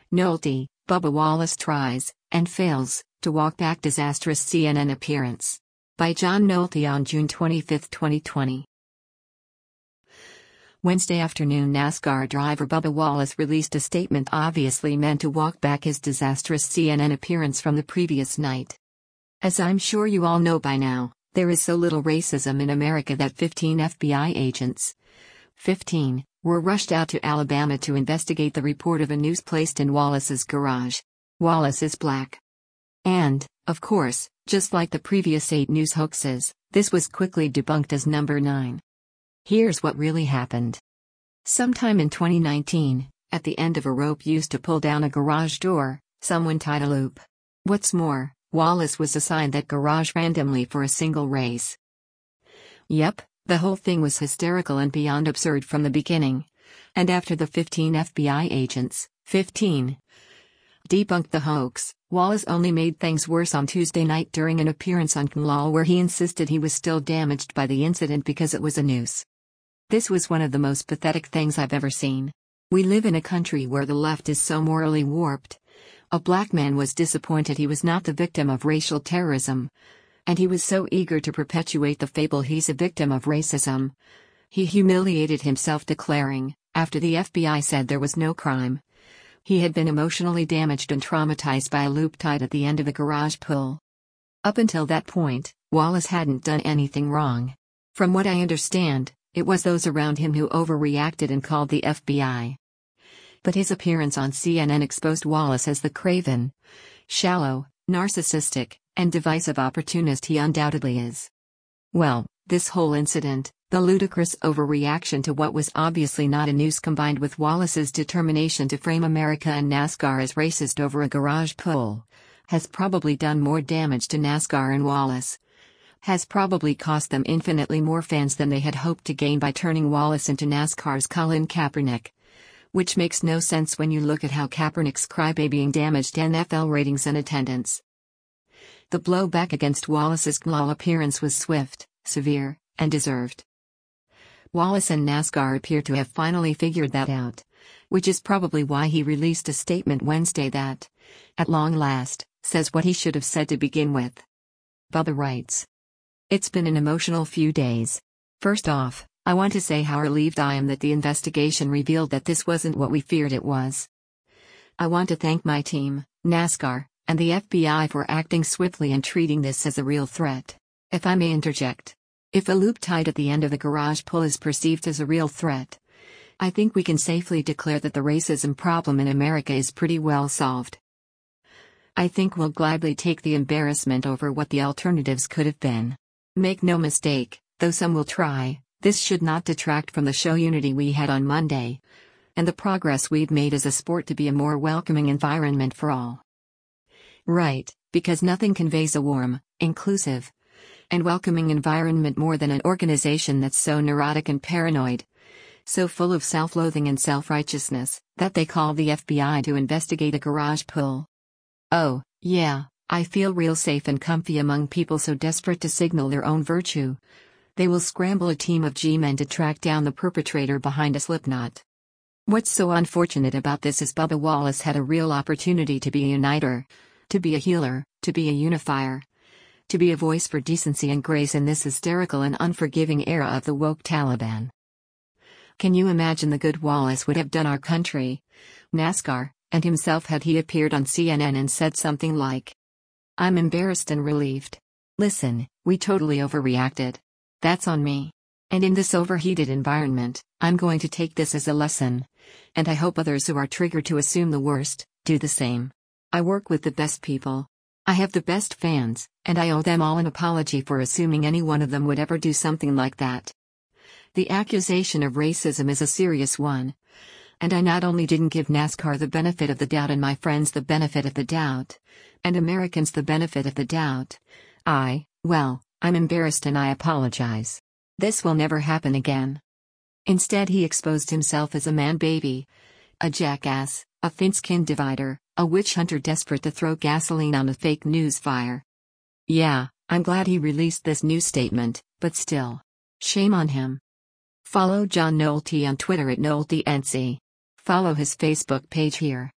Nolte, Bubba Wallace tries, and fails, to walk back disastrous CNN appearance. By John Nolte on June 25, 2020. Wednesday afternoon, NASCAR driver Bubba Wallace released a statement obviously meant to walk back his disastrous CNN appearance from the previous night. As I'm sure you all know by now, there is so little racism in America that 15 FBI agents, 15, were rushed out to Alabama to investigate the report of a noose placed in Wallace's garage. Wallace is black. And, of course, just like the previous 8 news hoaxes, this was quickly debunked as number 9. Here's what really happened. Sometime in 2019, at the end of a rope used to pull down a garage door, someone tied a loop. What's more, Wallace was assigned that garage randomly for a single race. Yep, the whole thing was hysterical and beyond absurd from the beginning. And after the 15 FBI agents, 15, debunked the hoax, Wallace only made things worse on Tuesday night during an appearance on KNLL where he insisted he was still damaged by the incident because it was a noose. This was one of the most pathetic things I've ever seen. We live in a country where the left is so morally warped. A black man was disappointed he was not the victim of racial terrorism. And he was so eager to perpetuate the fable he's a victim of racism. He humiliated himself declaring, after the FBI said there was no crime, he had been emotionally damaged and traumatized by a loop tied at the end of a garage pull. Up until that point, Wallace hadn't done anything wrong. From what I understand, it was those around him who overreacted and called the FBI. But his appearance on CNN exposed Wallace as the craven, shallow, narcissistic, and divisive opportunist he undoubtedly is. Well, this whole incident, the ludicrous overreaction to what was obviously not a noose combined with Wallace's determination to frame America and NASCAR as racist over a garage pull, has probably done more damage to NASCAR and Wallace. Has probably cost them infinitely more fans than they had hoped to gain by turning Wallace into NASCAR's Colin Kaepernick. Which makes no sense when you look at how Kaepernick's crybabying damaged NFL ratings and attendance. The blowback against Wallace's KNLL appearance was swift, severe, and deserved. Wallace and NASCAR appear to have finally figured that out, which is probably why he released a statement Wednesday that, at long last, says what he should have said to begin with. Bubba writes, "It's been an emotional few days. First off, I want to say how relieved I am that the investigation revealed that this wasn't what we feared it was. I want to thank my team, NASCAR, and the FBI for acting swiftly and treating this as a real threat. If I may interject. If a loop tied at the end of the garage pull is perceived as a real threat, I think we can safely declare that the racism problem in America is pretty well solved. I think we'll gladly take the embarrassment over what the alternatives could have been. Make no mistake, though some will try, this should not detract from the show unity we had on Monday, and the progress we've made as a sport to be a more welcoming environment for all. Right, because nothing conveys a warm, inclusive, and welcoming environment more than an organization that's so neurotic and paranoid, so full of self-loathing and self-righteousness, that they call the FBI to investigate a garage pull. Oh, yeah, I feel real safe and comfy among people so desperate to signal their own virtue. They will scramble a team of G-men to track down the perpetrator behind a slipknot. What's so unfortunate about this is Bubba Wallace had a real opportunity to be a uniter, to be a healer, to be a unifier, to be a voice for decency and grace in this hysterical and unforgiving era of the woke Taliban. Can you imagine the good Wallace would have done our country, NASCAR, and himself had he appeared on CNN and said something like, "I'm embarrassed and relieved. Listen, we totally overreacted. That's on me. And in this overheated environment, I'm going to take this as a lesson. And I hope others who are triggered to assume the worst, do the same. I work with the best people. I have the best fans, and I owe them all an apology for assuming any one of them would ever do something like that. The accusation of racism is a serious one. And I not only didn't give NASCAR the benefit of the doubt and my friends the benefit of the doubt, and Americans the benefit of the doubt, I'm embarrassed and I apologize. This will never happen again." Instead he exposed himself as a man-baby, a jackass, a thin-skinned divider, a witch hunter desperate to throw gasoline on a fake news fire. Yeah, I'm glad he released this news statement, but still. Shame on him. Follow John Nolte on Twitter at NolteNC. Follow his Facebook page here.